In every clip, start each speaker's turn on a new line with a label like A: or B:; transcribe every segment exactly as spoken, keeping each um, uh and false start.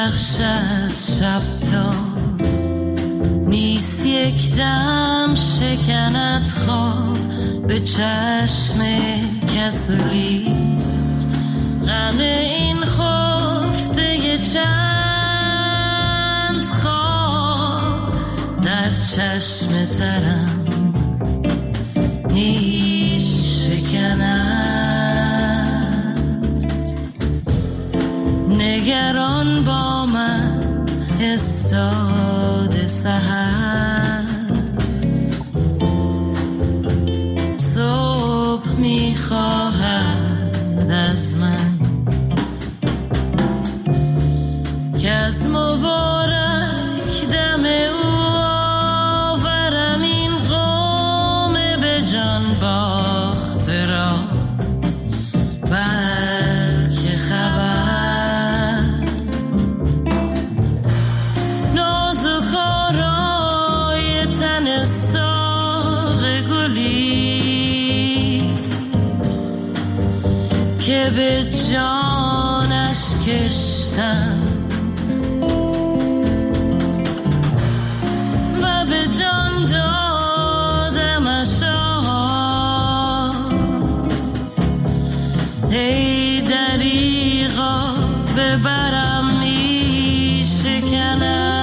A: درخشد شب تا نیست یک دم شکند خواب به چشم کسلی غم این خفته چند خواب در چشم ترم نیست شکند نگران با من استاد سحر صبح میخواهد از من که از مبارک دم او آورم این قوم به جان باخته را بلکه خبر نازک آرای تن ساق گلی که به جانش کشتم و به جان دادمش ای دریغا ببرم می شکند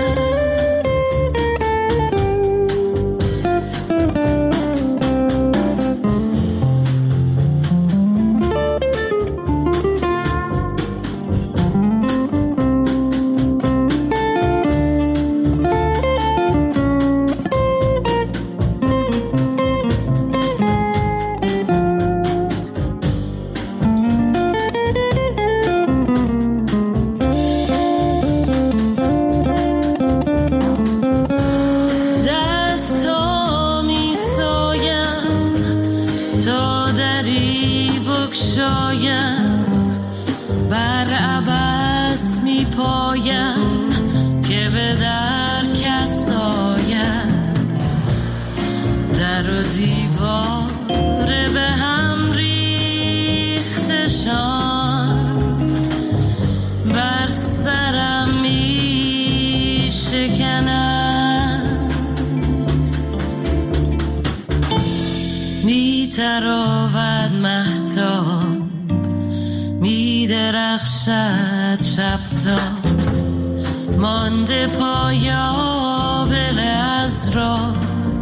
A: بر عبث می پایم که به در کس آید در و دیوار به هم ریختشان بر سرم می شکند می تراود مهتاب می درخشد شب تا مانده پایابل از راه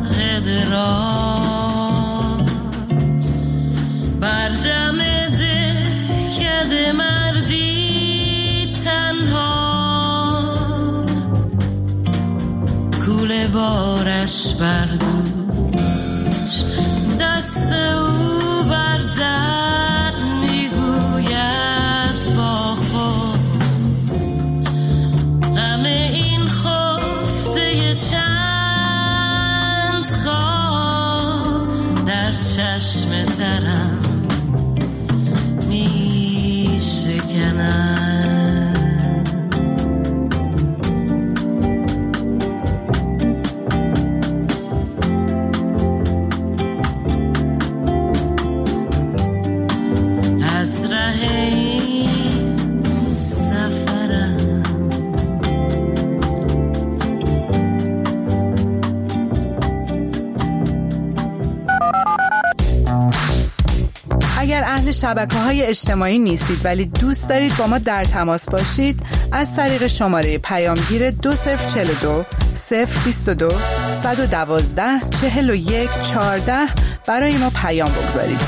A: دراز بر دم دهکده مردی تنها کوله بارش بر دوش دست او بر در میگوید با خود غم این خفته چند خواب در چشم ترم می شکند
B: اهل شبکه‌های اجتماعی نیستید ولی دوست دارید با ما در تماس باشید، از طریق شماره پیامگیر دو صفر چهل و دو صفر بیست و دو صد و دوازده چهل و یک چهارده برای ما پیام بگذارید.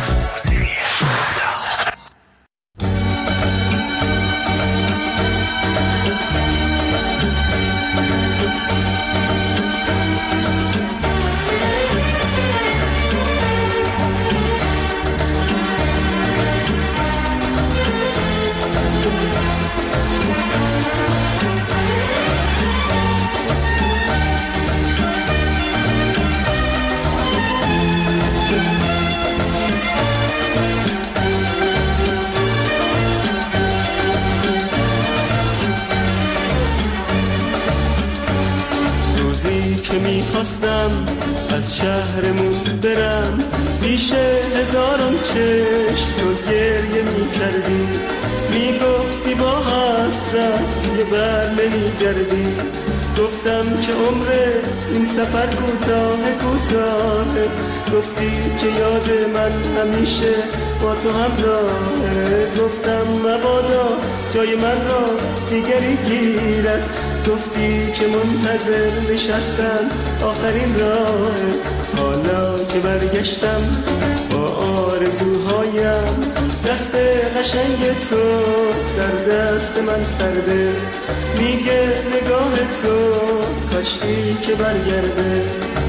C: که میخواستم از شهرمون برم، پیش هزاران چشم رو گریه میکردی، میگفتی گفتی با حسرت توی بر نمیگردی، گفتم که عمر این سفر کوتاه کوتاه، گفتی که یاد من همیشه با تو همراهه، گفتم مبادا جای من را دیگری گیرد، گفتی که منتظر نشستم آخرین راه. حالا که برگشتم با آرزوهایم، دست قشنگ تو در دست من سرده، میگه نگاه تو کاشکی که برگرده.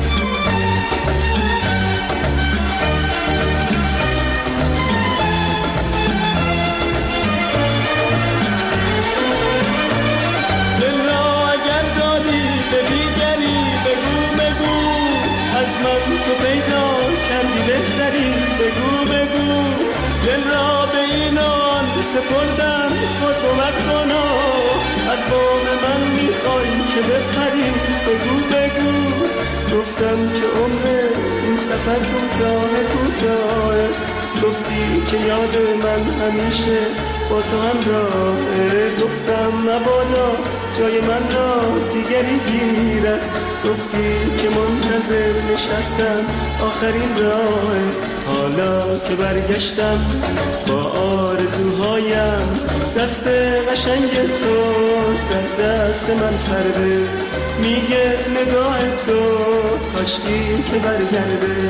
C: دل را اگر دادی به دیگری بگو بگو، از من تو پیدا کردی بهتری بگو بگو، دل را به اینان سپردم خود بود گناه، از بام من میخوای که بپری بگو بگو، گفتم که عمر این سفر کوتاه کوتاه، گفتی که یاد من همیشه با تو همراهه، گفتم مبادا جای من را دیگری گیرد، گفتی که منتظر نشستم آخرین راه. حالا که برگشتم با آرزوهایم، دست قشنگ تو در دست من سرده، میگه نگاه تو کاشکی که برگرده.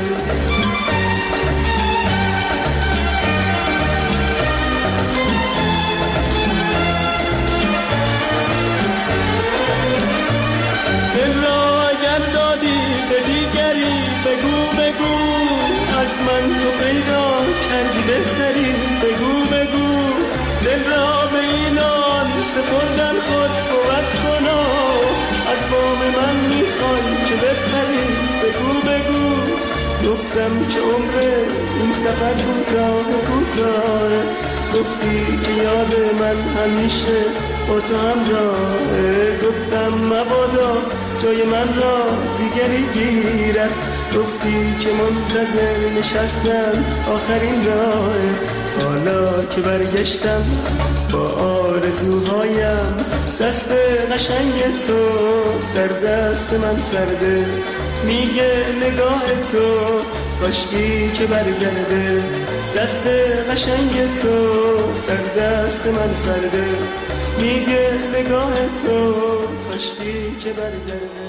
C: دل را اگر دادی به دیگری بگو بگو، از من تو پیدا کردی بهتری بگو بگو، دل را به اینان سپردن خود بود گناه، از بام من میخوای که بپری بگو بگو، گفتم که عمر این سفر کوتاه کوتاه، گفتی که یاد من همیشه با تو همراهه، گفتم مبادا جای من را دیگری گیرد، گفتی که منتظر نشستم آخرین راه. حالا که برگشتم با آرزوهایم، دست قشنگ تو در دست من سرده، میگه نگاه تو کاشکی که برگرده، دست قشنگ تو در دست من سرده، میگه نگاه تو کاشکی که برگرده.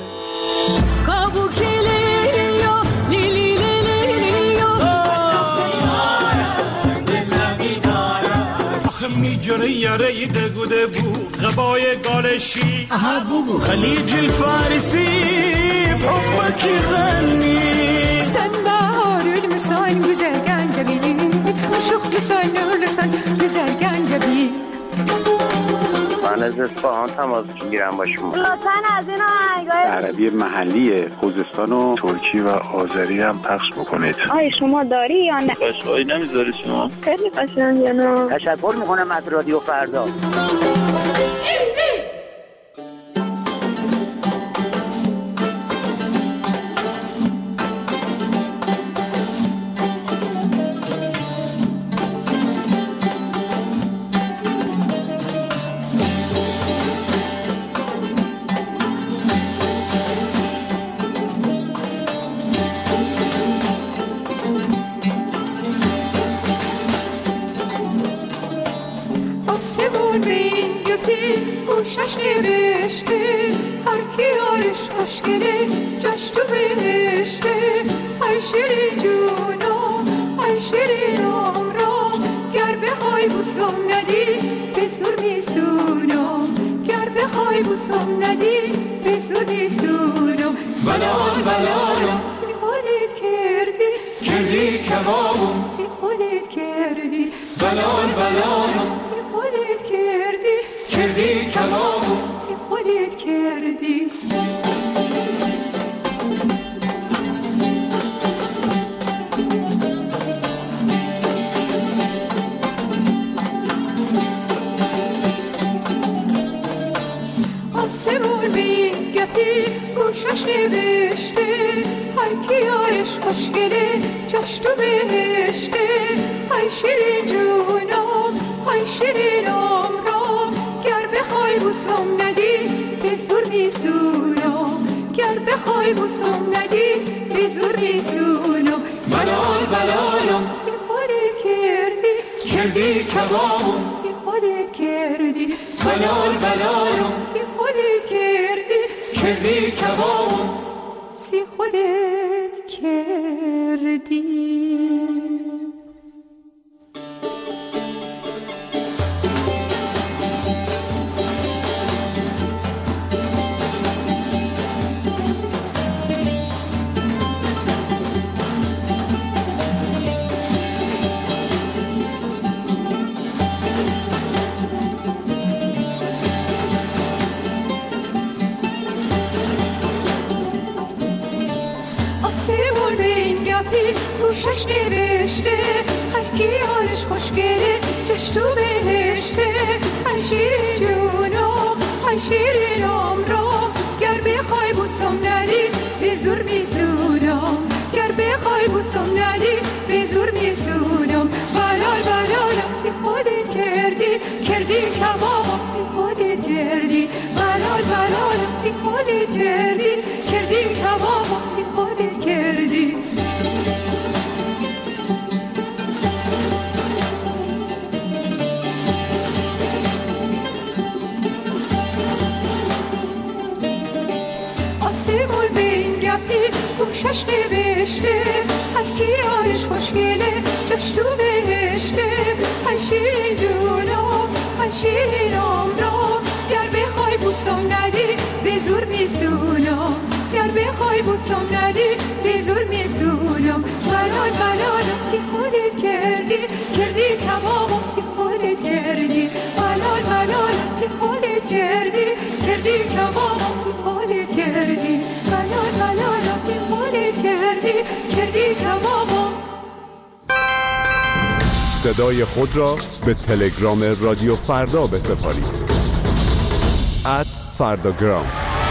D: میجره یاره دگوده بو غبای گالشی خلیج الفارسی بحبك غني
E: سنبار المسان güzel جبيني وشوخ لسان لسان güzel جبيني.
F: من از اصفهان تماس میگیرم با شما.
G: لطفاً از این آهنگای
H: عربی محلی خوزستان و ترکی و آذری هم پخش بکنید.
G: آیا شما داری یا نه؟
F: قشنگی نمیذاری شما؟
G: خیلی قشنگه نه.
F: تشکر میکنم از رادیو فردا.
E: گوشش نوشته هر کی آرش خوشگله جاش تو بهشته. ای شیرین جونم ای شیرین عمرم گر بخوای بوسم ندی به زور نیستونم گر بخوای بوسم ندی به زور نیستونم. بلال بلالم سی خودت کردی کردی کبابم سی خودت کردی بلال بلالم سی خودت کردی کردی کبابو سی خودت کردی. آسمون به این گپی گوشش نوشته هر کی یارش خوشگله جاش تو بهشته. ای شیرین جونم ای شیرین عمرم بوسم ندی به زور میزدونم گر بخوای بوسم ندی به زور میزدونم بلال بلالم تی خودت کردی کردی کبابم تی خودت کردی بلال بلالم تی خودت کردی کردی کبابم سی خودت کردی. گوشش نوشته هر کی حالش خوشگله جش تو بهشته ای شیرین جونم ای شیرینم را گر بخوای بوسم ندی به زور میزدونم گر بخوای بوسم ندی به زور میزدونم بلال بلالم تی خودت کردی کردی کبابم تی خودت کردی بلال بلالم تی خودت کردی کردی کبابم تی خودت کردی. گوشش نوشته هر کی یارش خوشگله جاش تو بهشته ای شیرین جونم ای شیرینم را گر بخوای بوسم ندی به زور میزدونم گر بخوای بوسم ندی به زور میزدونم بلال بلالم تی خودت کردی کردی کبابم تی خودت کردی بلال بلالم تی خودت کردی کردی کبابم تی خودت کردی بلال بلالم تی خودت کردی کردی کبابم.
I: صدای خود را به تلگرام رادیو فردا بسپارید ات فرداگرام.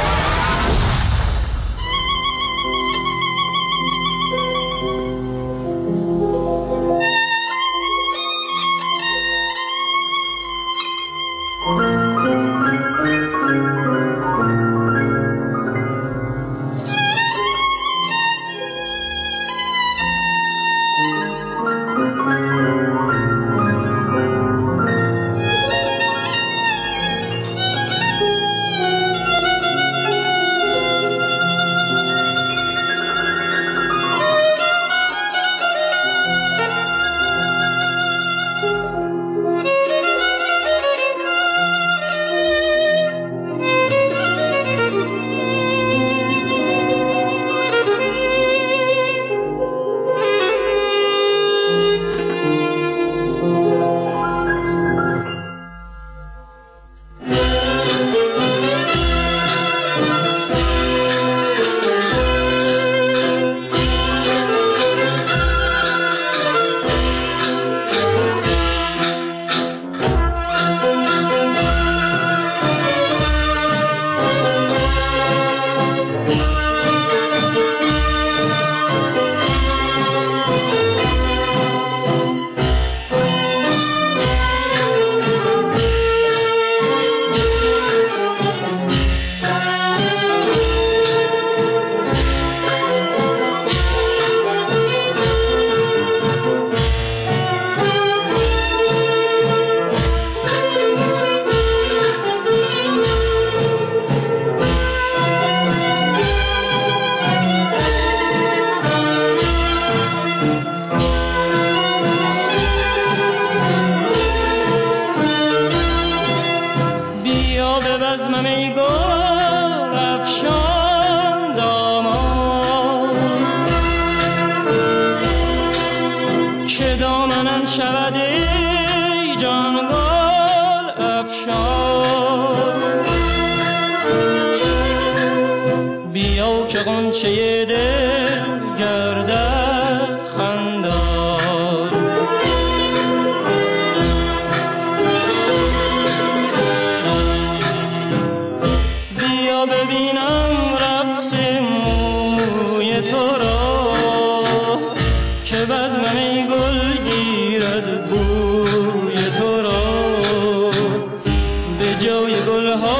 C: غنچه دل گردد خندان بیا ببینم رقص موی تو را که بزمم گل گیرد بوی تو را به جای گل ها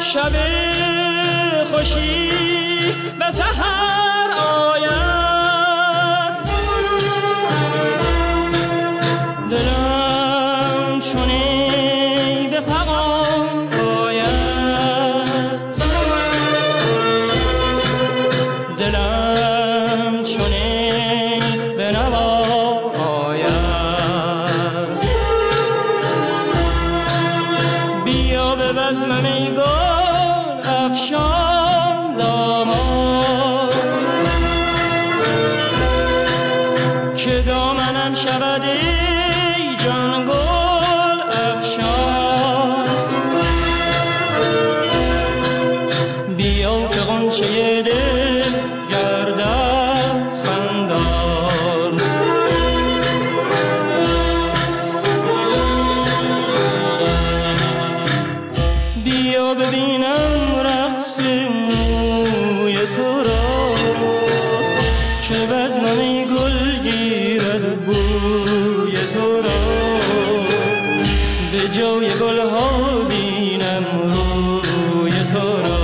C: شب خوشی به سحر آید، دلم چونی به فغان آید، دلم چونی به نوا آید. بیا به بزمم ای گل افشان دامان، که دامنم شود ای جان گل افشان. بیا که غنچه دل گردد خندان، بیا ببینم رقص موی تو را، که بزمم ای گل گیرد بوی تو را. به جای گل ها بینم روی تو را.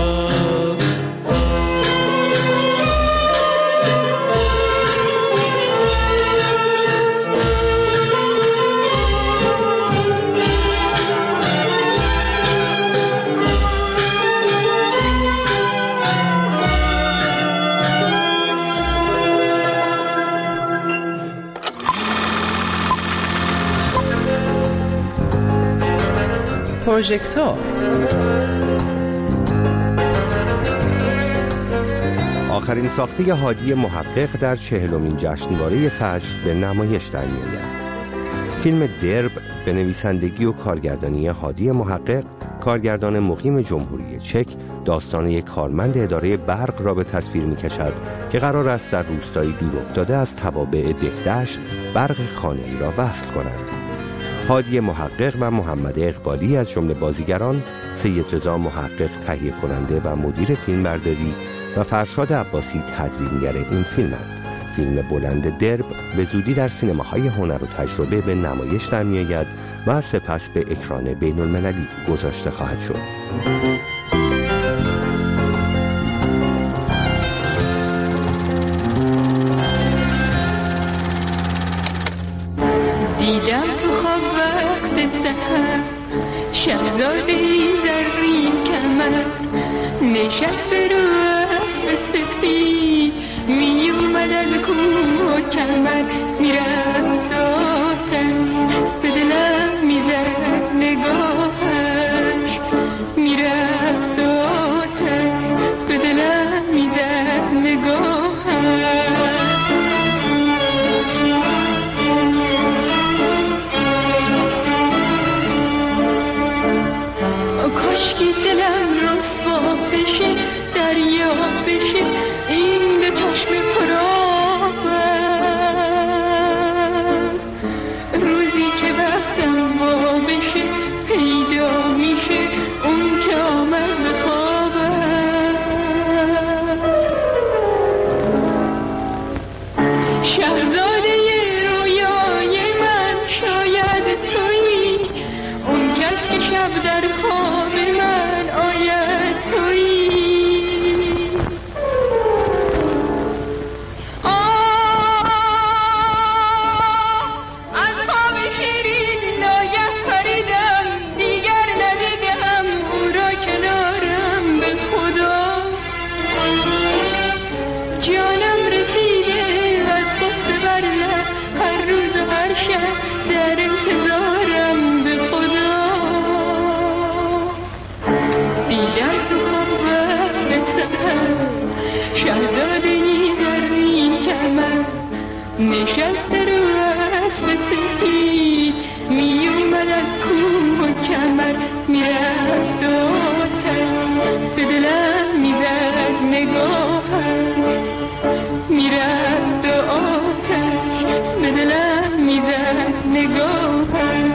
B: پروژکتور.
J: آخرین ساخته هادی محقق در چهلمین جشنواره فجر به نمایش در می‌آید. فیلم درب به نویسندگی و کارگردانی هادی محقق، کارگردان مقیم جمهوری چک، داستان یک کارمند اداره برق را به تصویر می‌کشد که قرار است در روستایی دور افتاده از توابع دهدشت برق خانه‌ای را وصل کنند. هادی محقق و محمد اقبالی از جمله بازیگران، سید رضا محقق تهیه کننده و مدیر فیلمبرداری و فرشاد عباسی تدوینگر این فیلمند. فیلم بلند درب به زودی در سینماهای هنر و تجربه به نمایش در می‌آید و سپس به اکران بین المللی گذاشته خواهد شد.
E: دیدم تو خواب وقت سحر شهزاده‌ای زرین کمر نشسته رو اسب سفید می اومد از کوه و کمر میرفت آتش به دلم میزد نگاهش میرفت آتش به دلم میزد نگاهش کاشکی دلم رسوا بشه دریا بشه این به چشم پرآبم روزی که وقتم وا بشه پیدا میشه اون که آمد به خوابم شهزاده رویای من شاید تویی اون کس که شب در خواب من آید تویی آه از خواب شیرین ناگه پریدم دیگر ندیدم او را کنارم به خدا جانم رسیده از قصه بر لب هر روز و هر شب در انتظارم به خدا دیدم تو خواب وقت سحر شهزاده‌ای زرین کمر نشسته رو اسب سفید می اومد از کوه و کمر میرفت آتش به دلم میزد نگاهش میرفت آتش به دلم میزد نگاهش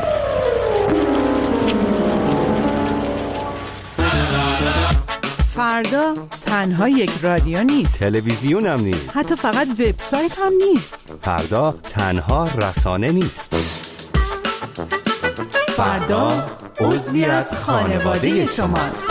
B: فردا تنها یک رادیو نیست،
J: تلویزیون هم نیست،
B: حتی فقط وبسایت هم نیست.
J: فردا تنها رسانه نیست.
B: فردا عضوی از خانواده شماست.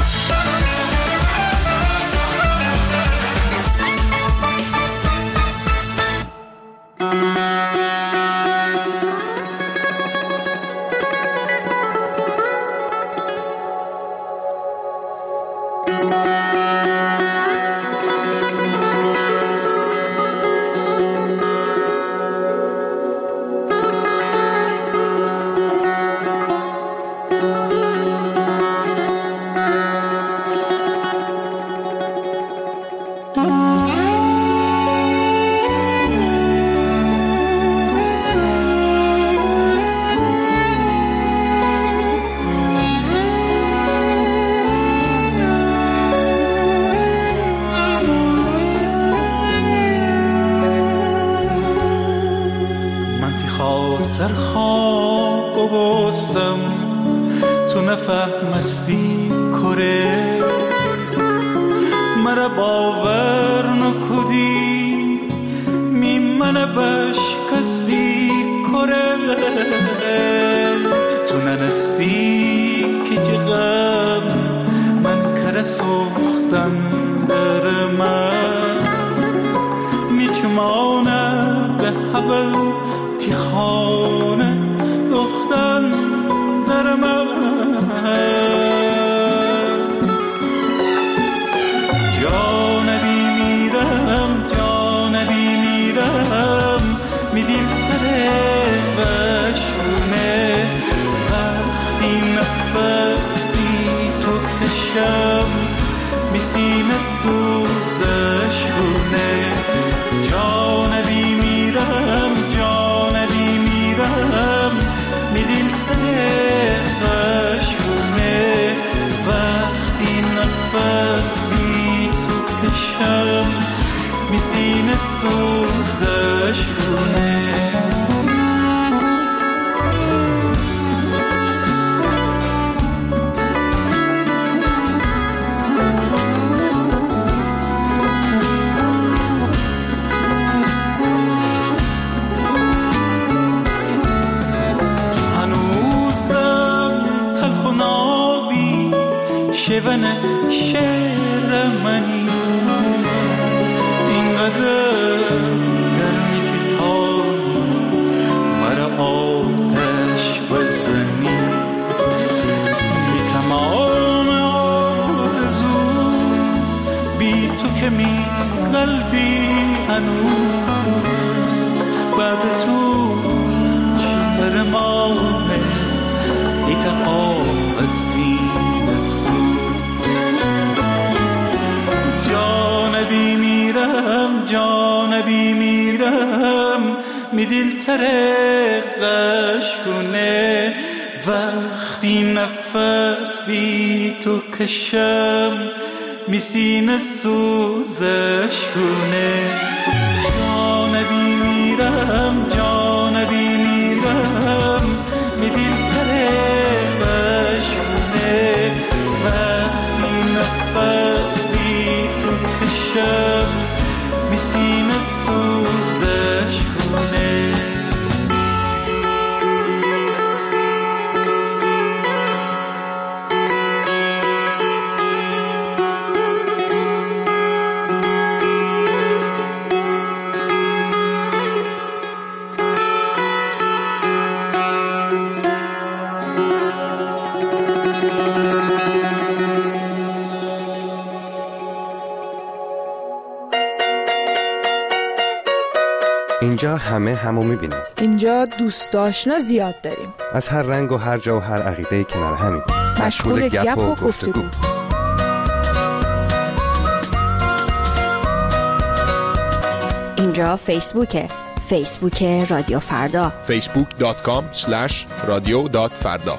K: در خواب بستم تو نفهمستی کره مرا باور نکدی می من بشکستی کره تو ننستی که جغم من کره سوختن در من می چمانه به حبل خانه دختن در من جانبی میرم جانبی میرم میدیم تره بشونه وقتی نفس بی تو کشم میسیم سوزش گونه جانبی میرم جانبی میرم میدیم تنقشونه وقتی نفس بی تو کشم میسیم سوزش گونه شون شعر منی اینقدر گرمی که تانی مرا آتش بزنی بی تمام آرزو بی تو که می قلبی هنوز بعد تو چی برمانه ایتا آب سینه سو جانبی میرم جانبی میرم می دل ترقش کنه وقتی نفس بی تو کشم می سینه سوزش کنه جانبی میرم جانبی میرم می دل ترقش کنه وقتی نفس کشم میسیم سوزش کنه
J: اینجا همه همو میبینیم.
L: اینجا دوست آشنا زیاد داریم.
J: از هر رنگ و هر جا و هر عقیده کنار همیم.
L: مشغول گپ و گفتگو.
M: اینجا فیسبوکه. فیسبوک رادیو فردا.
N: فیسبوک دات کام اسلش رادیو دات فردا.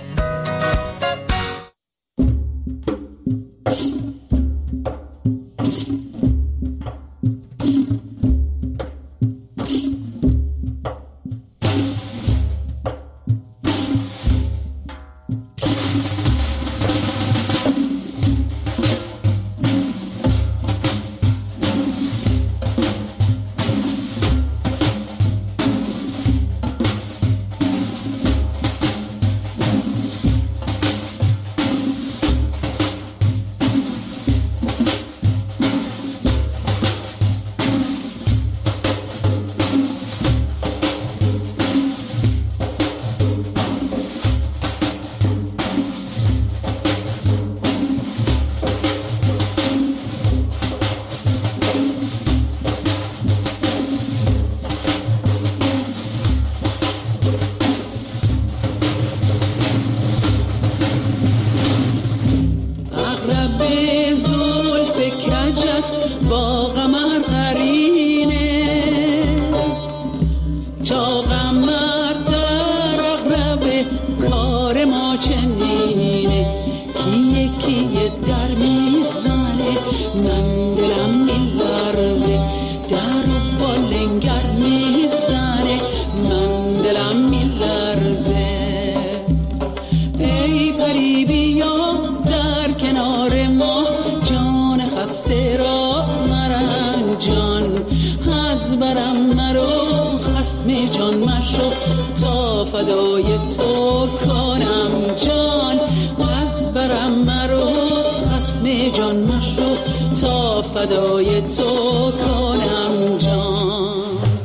O: یکی در میزنه من دلم میلرزه در و بالنگر میزنه من دلم میلرزه ای پری بیا در کنار ما جان خسته را مرنجان از برم مرو خصم جان مشو تا فدای تو کنم جان از برم مرو خصم جان مشو تا فدای تو کنم جان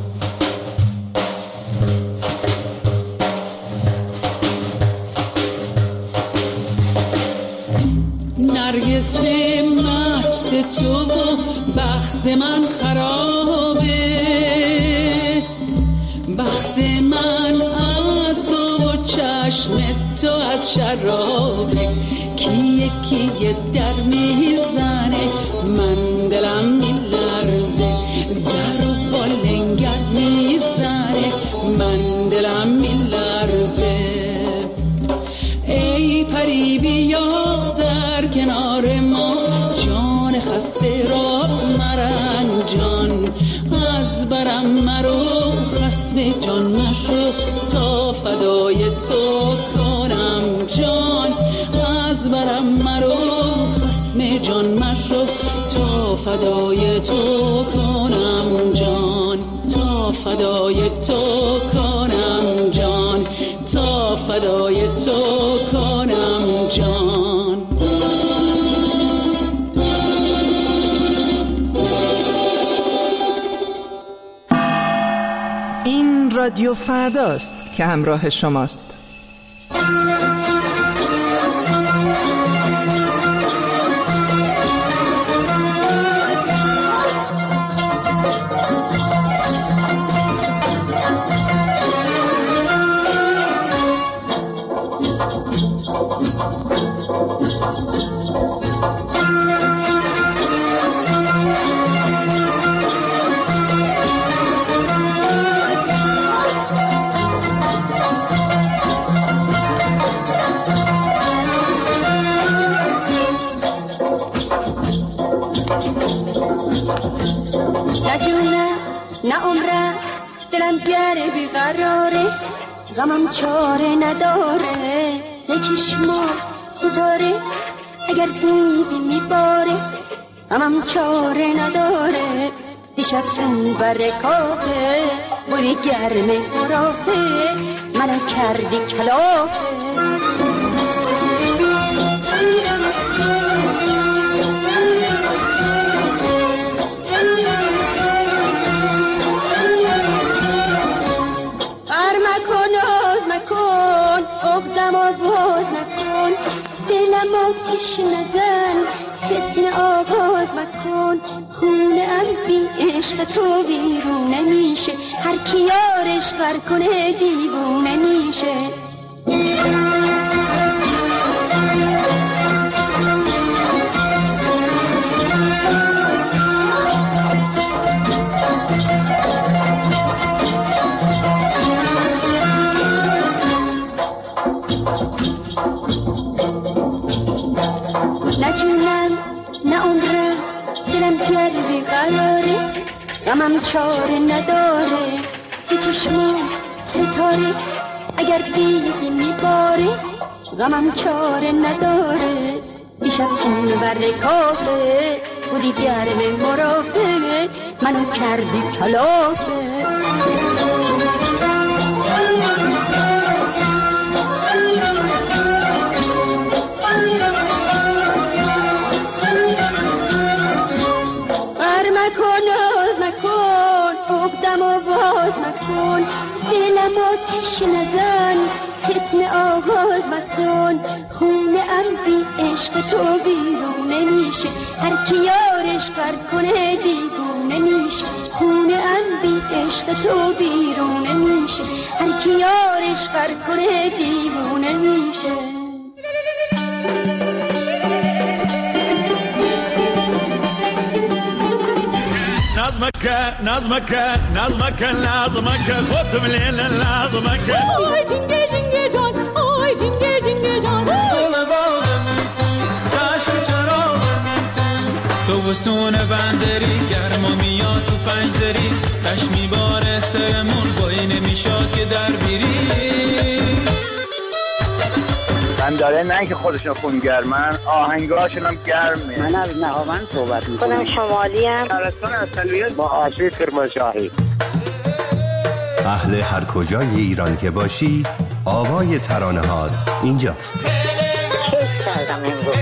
O: نرگس مست تو و بخت من خرابه بخت من از تو و چشم تو از شرابه کیه کیه در میزنه من دلم میلرزه در و بالنگر میزنه من دلم میلرزه ای پری بیا در کنار ما جان خسته را مرنجان از برم مرو خصم جان مشو تا فدای تو کنم جان از برم مرو خصم جان مشو تا فدای تو کنم جان تا فدای تو کنم جان تا فدای تو کنم جان
B: این رادیو فرداست که همراه شماست.
P: غمم چاره نداره ز چشما ستاره اگر دیوی میباره غمم چاره نداره دیشب تو برکافه بودی گرم مرافه منو کردی کلافه اقدم آواز نکن دلم آتیش نزن فتنه آغاز مکن خونه ام بی عشق تو بیرون نمیشه هر کی یارش غر کنه دیوونه میشه غمم چاره نداره سی چشمون ستاره اگر دیدی میباره غمم چاره نداره دیشب خون بر کافه بودی گرم مرافه منو کردی کلافه دلم آتیش نزن فتنه آغاز مکن خونه ام بی عشق تو بیرونه میشه هر کی یارش غر کنه دیوونه میشه خونه ام بی عشق تو بیرونه میشه هر کی یارش غر کنه دیوونه میشه
D: نظمك نظمك نظمك نظمك خد من هنا نظمك
E: آی جنگه جنگه جان آی جنگه جنگه جان
K: دل باغم تو تو بسونه بندری گرما میاد تو پنج دری تش میباره سرمون بایی نمیشاد که در بیری
F: بنداره نه که خودشون خونگرمن آهنگاشون هم گرمه.
Q: من از نهاوند صحبت میکنم.
G: خودم شمالی ام.
F: شهرستان اصلیت با آشوی کرمانشاهی.
J: اهل هر کجای ایران که باشی آوای ترانه‌هات اینجاست.
G: کیف کردم امروز.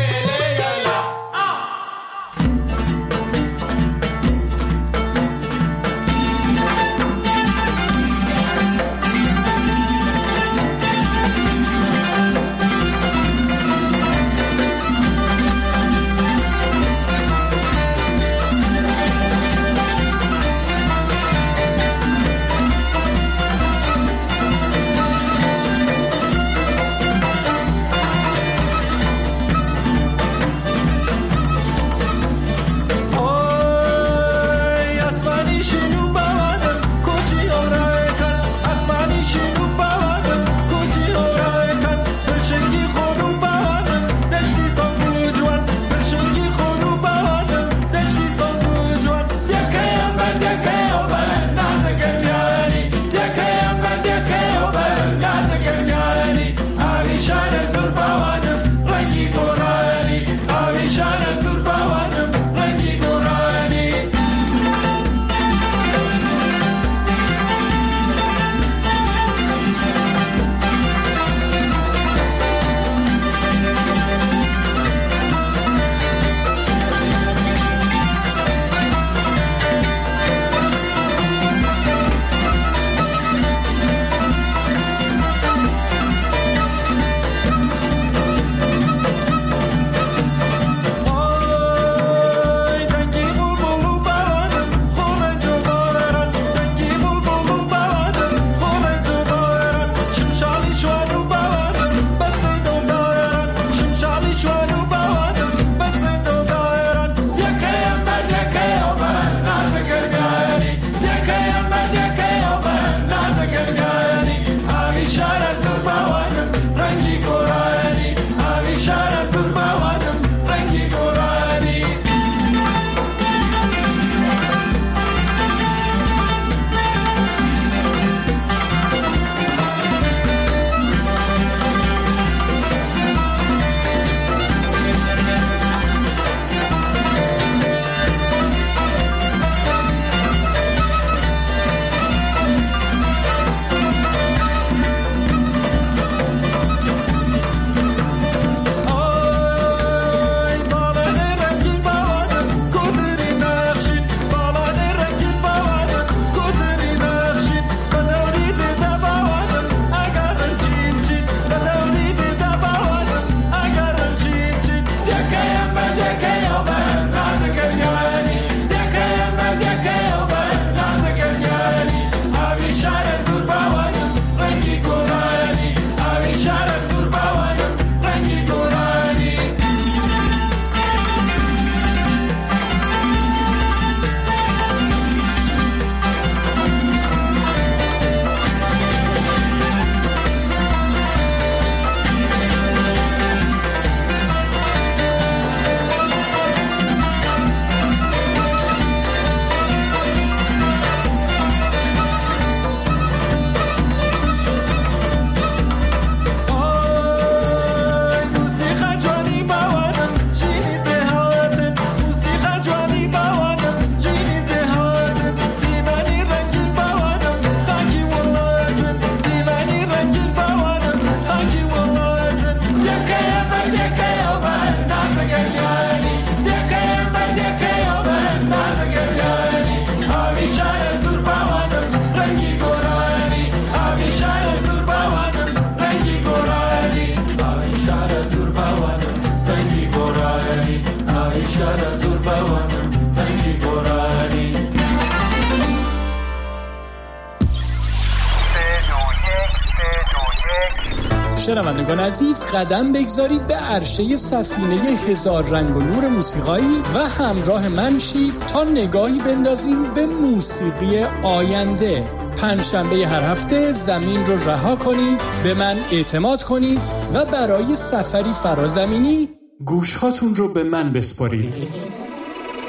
R: شنوندگان عزیز قدم بگذارید به عرشه سفینه هزار رنگ و نور موسیقایی و همراه من شید تا نگاهی بندازیم به موسیقی آینده. پنجشنبه هر هفته زمین رو رها کنید، به من اعتماد کنید و برای سفری فرازمینی گوشهاتون رو به من بسپارید.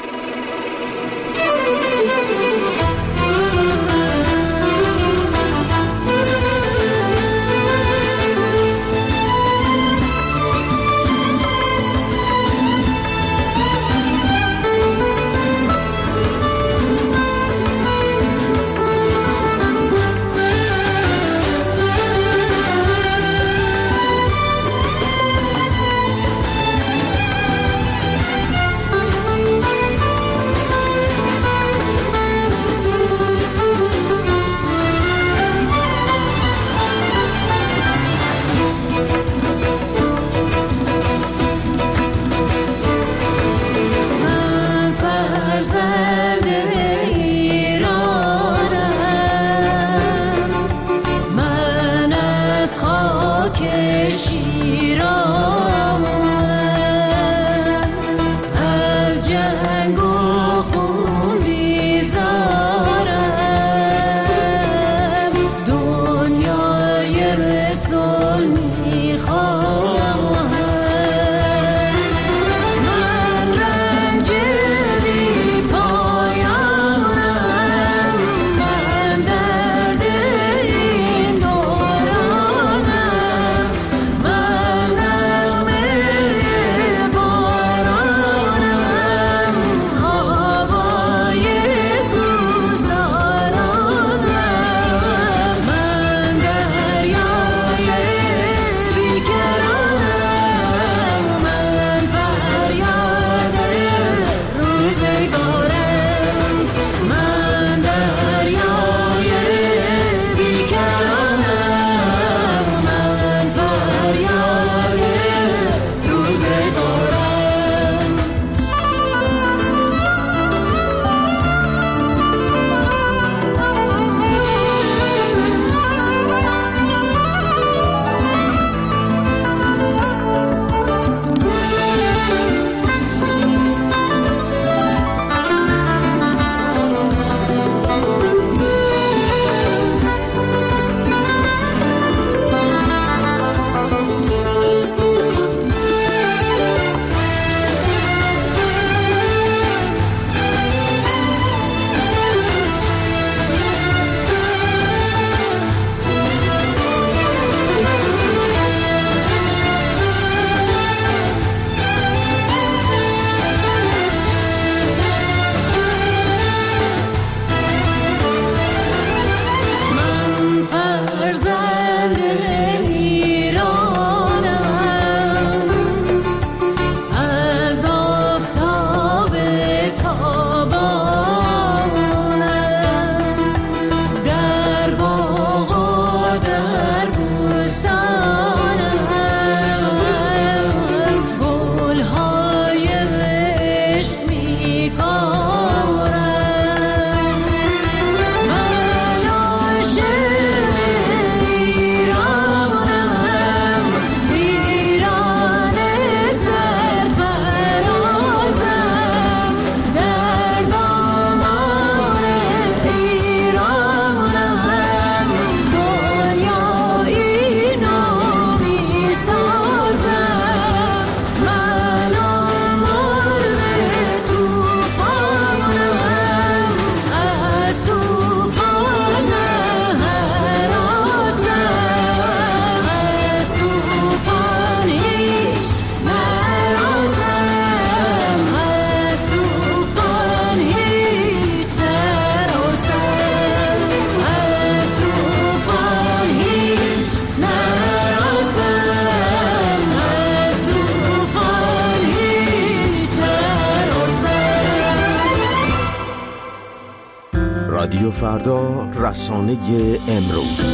S: رادیو فردا، رسانه امروز.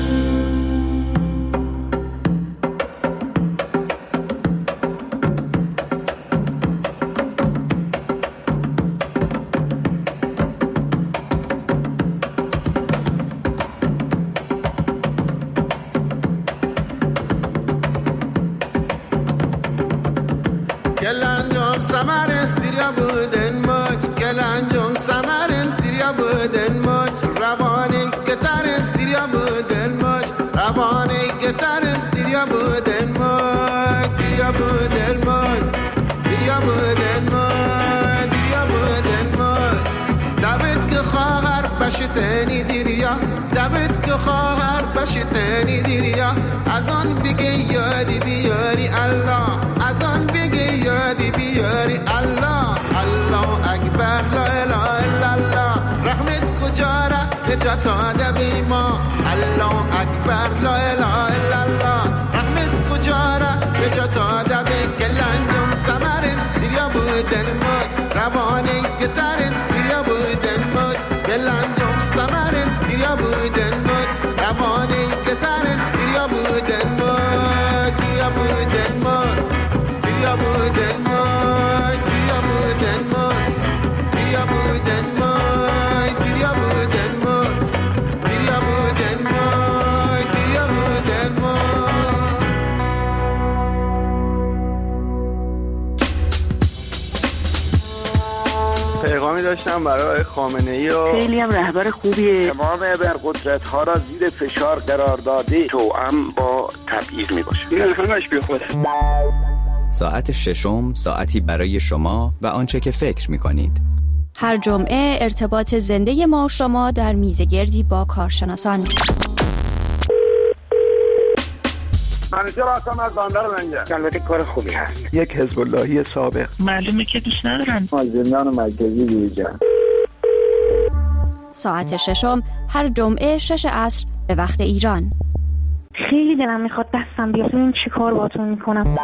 T: بشتنی دیریا دبت که خواهر بشتنی دیریا از آن بگی یادی بیاری الله از آن بگی یادی بیاری الله الله اکبر لا اله الا الله رحمت کجا را نجات آده بی ما الله اکبر لا اله الا الله رحمت کجا را نجات آده بی کلنجم سمرن دیریا بودن مد روانی کترن دیریا بودن مد کلنجم سمرن دیریا بودن مد روانی کترن دیریا بودن مد دیریا بودن مد دیریا بودن مد دیریا بودن مد دیریا بودن مد دیریا بودن مد دیریا بودن مد دیریا بودن مد.
F: پیغامی داشتم برای خامنه‌ای و
Q: خیلی هم رهبر خوبیه.
H: امام ابرقدرت ها را زیر فشار قرار داده توأم با تبعیض می باشه.
F: این همش بی خود.
U: ساعت ششم، ساعتی برای شما و آنچه که فکر می کنید.
M: هر جمعه ارتباط زنده ما و شما در میزگردی با کارشناسان.
F: منیجر هستم از بندر لنگر.
H: البته کار خوبی هست.
F: یک حزب اللهی سابق.
Q: معلومه که دوست ندارن.
F: از زندان مرکزی بیرون.
M: ساعت ششم هر جمعه شش عصر به وقت ایران.
V: خیلی دلم میخواد دستم بیاد ببینم چی کار باهاتون میکنم.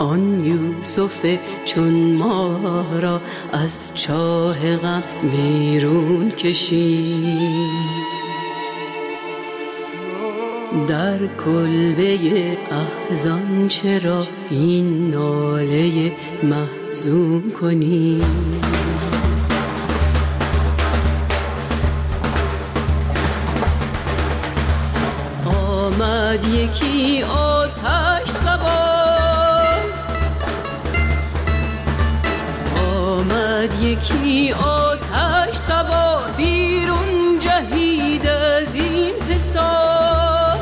O: آن یوسف چون ما را از چاه غم بیرون کشید. در کلبه احزان چرا این ناله محزون کنی؟ آمد یکی آتش سوار، آمد یکی آتش سوار، بیرون جهید از این حصار.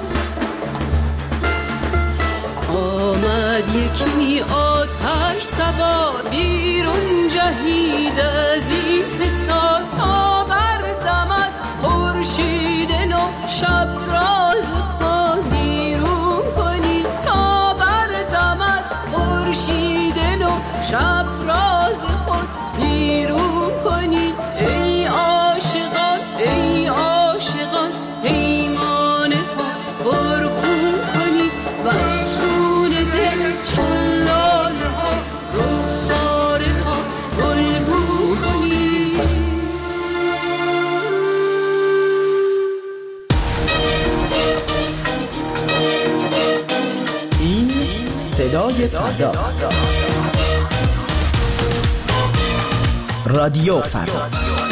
O: آمد یکی آتش سوار، بیرون جهید از این حصار. تا بردمد خورشید نو شب راز خود بیرون کنی. تا بردمد خورشید نو شب راز خود بیرون کنی. ای عاشقان ای عاشقان پیمانه ها پرخون کنی و از خون دل چون لاله ها رخساره ها گلگون کنی.
S: این صدای فردا، رادیو فردا.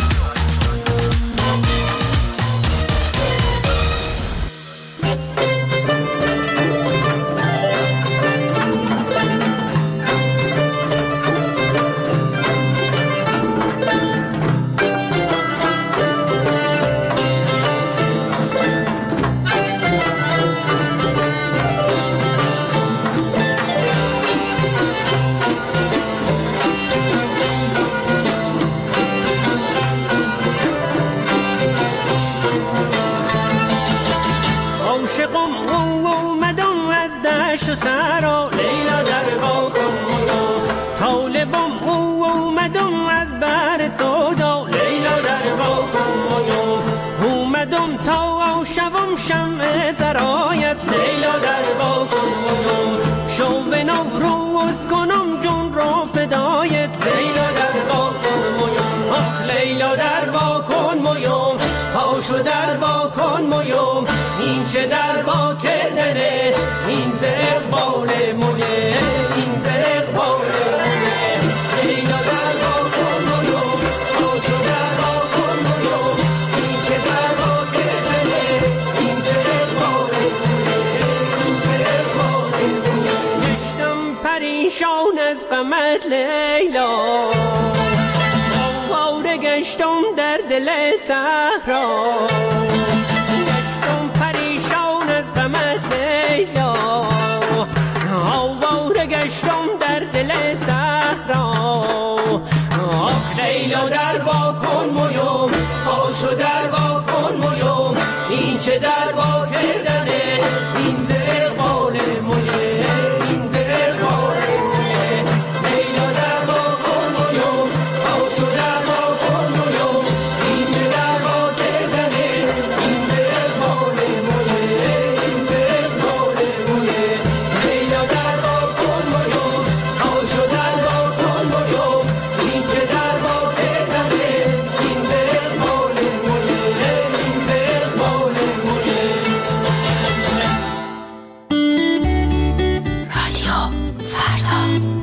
C: شمع زرایت لیلا در باکن مویوم، شو به نوروز کنم جون رو فدایت لیلا در باکن مویوم. آخ لیلا در باکن مویوم، پاشو در باکن مویوم. این چه در با کردنه، این زرق بال مویه، این زرق بال مویه. لیلا در باکن مویوم، پاشو در باکن مویوم. این چه در با کردنه، این زرق بال مویه، این زرق بال مویه. گشتم پریشان از غمت لیلا، آواره گشتم در دل صحرا. گشتم پریشان از غمت لیلا، آواره گشتم در دل صحرا. آخ لیلا در وا کن مویوم، پاشو در وا کن مویوم. این چه در وا کردنه، این زرق بال مویه، این زرق بال مویه. لیلا در وا کن مویوم، پاشو در وا کن مویوم. این چه در وا کردنه، این زرق بال مویه، این زرق بال مویه. لیلا در وا کن مویوم، پاشو در وا کن مویوم. این چه در وا کردنه، این زرق بال مویه، این زرق بال مویه.
M: رادیو فردا.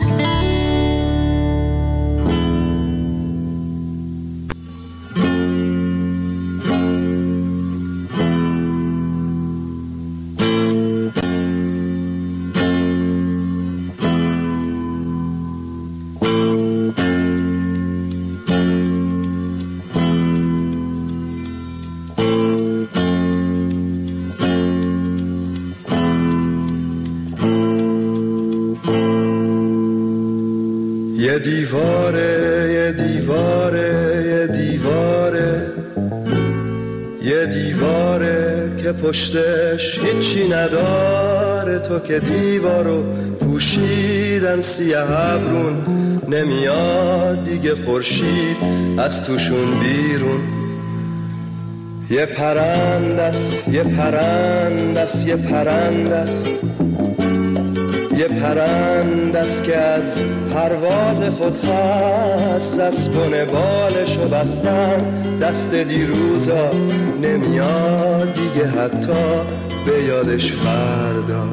A: یه دیواره یه دیواره یه دیواره یه دیواره که پشتش هیچی نداره. تو که دیوارو پوشیدن سیاه ابرون، نمیاد دیگه خورشید از توشون بیرون. یه پرندست یه پرندست یه پرندست یه پرند است که از پرواز خود خست، از بن بالشو بستن دست دیروزا نمیاد دیگه حتی به یادش فردا.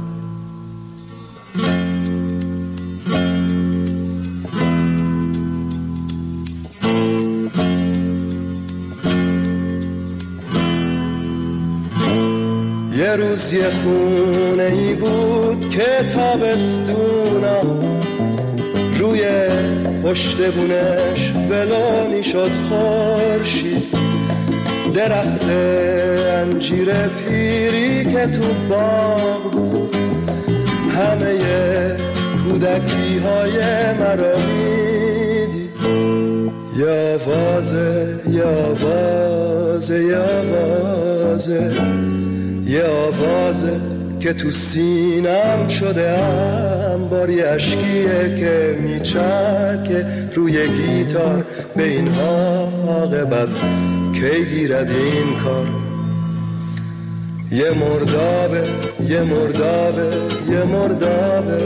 A: یه روز یه خونه ای بود که تابستونا روی پشت بونش ولانی شد خورشید، درخت انجیر پیری که تو باغ بود همه کودکی های مرا میدید. یه آوازه یه آوازه یه آوازه یه آوازه که تو سینم شده انباری، اشکیه که میچکه روی گیتار به این عاقبت کی گیرد این کار. یه مردابه یه مردابه یه مردابه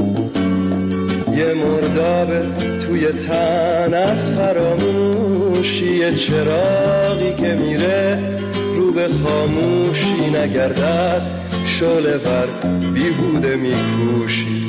A: یه مردابه توی تن از فراموشی، یه چراغی که میره رو به خاموشی، نگردد شعله ور بیهوده میکوشی.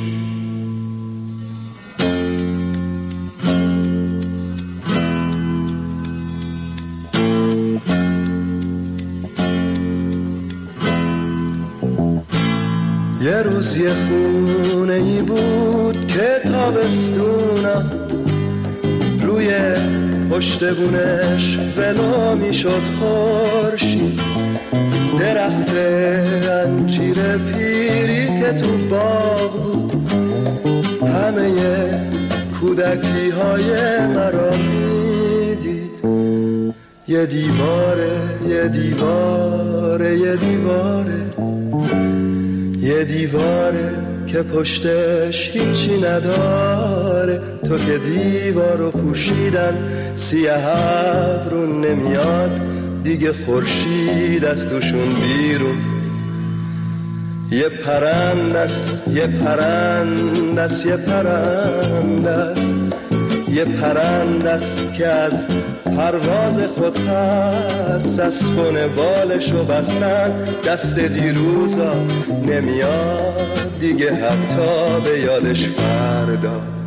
A: یه روز یه خونه ای بود که تابستونا روی پشت بونش ولو میشد خورشید، درخت انجیر پیری که تو باغ بود همه کودکی های مرا میدید. یه دیواره یه دیواره یه دیواره یه دیواره که پشتش هیچی نداره، تو که دیوارو پوشیدن سیاه ابرون نمیاد دیگه خورشید از توشون بیرون. یه پرند است یه پرند است یه پرند است یه پرند است که از پرواز خود خست، از بن بالشو بستن دست دیروزا نمیاد دیگه حتی به یادش فردا.